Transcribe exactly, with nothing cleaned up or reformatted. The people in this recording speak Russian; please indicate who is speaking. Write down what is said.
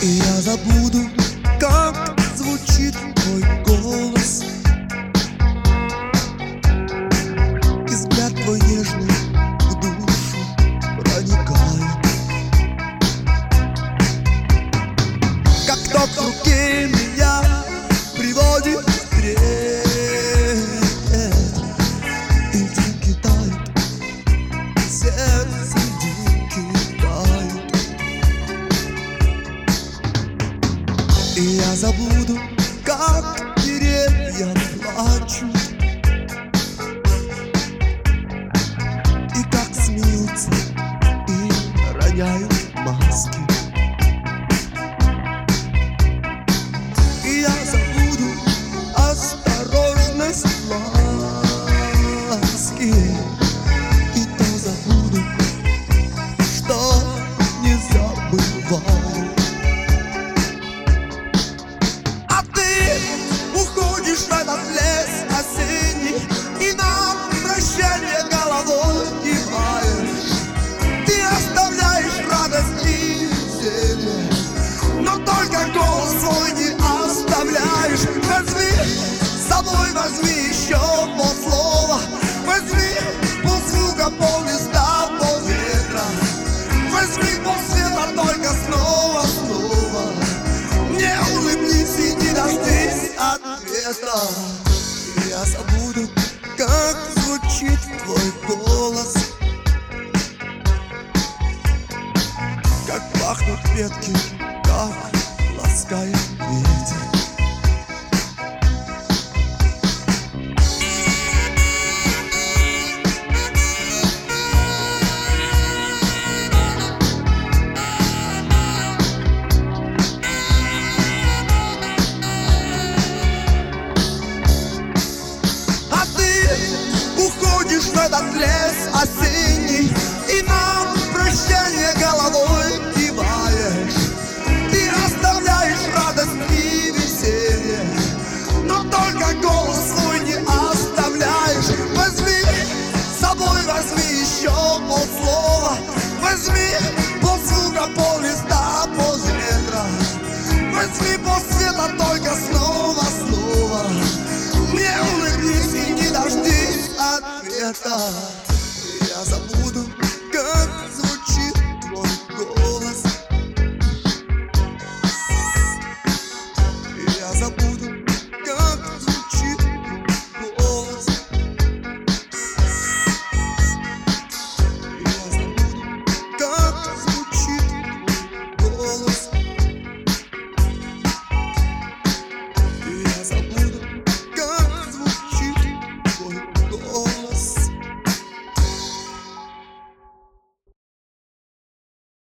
Speaker 1: И я забуду, как звучит твой голос, и взгляд твой нежный в душу проникает, как ток в руке меня приводит в трепет. И дикий тает, сердце дикий тает. И я забуду, как деревья плачут, и как смеются и роняют маски. И я забуду осторожность ласки, и то забуду, что не забываю. А ты уходишь в этот лес осенний, и на прощание головой киваешь. Ты оставляешь радость и веселье, но только голос свой не оставляешь. Возьми с собой, возьми еще полслова, возьми ползвука, поллиста, полветра, возьми полсвета, только снова, снова. Не улыбнись и не дождись ответа. И я забуду, как звучит твой голос, как пахнут ветки, как ласкает ветер. Уходишь в этот лес осенний, и на прощание головой киваешь. Ты оставляешь радость и веселье, но только голос свой не оставляешь. Возьми с собой, возьми еще полслова, возьми ползвука, поллиста, полветра, возьми полсвета, только снова, снова. Не улыбнись и не дождись ответа.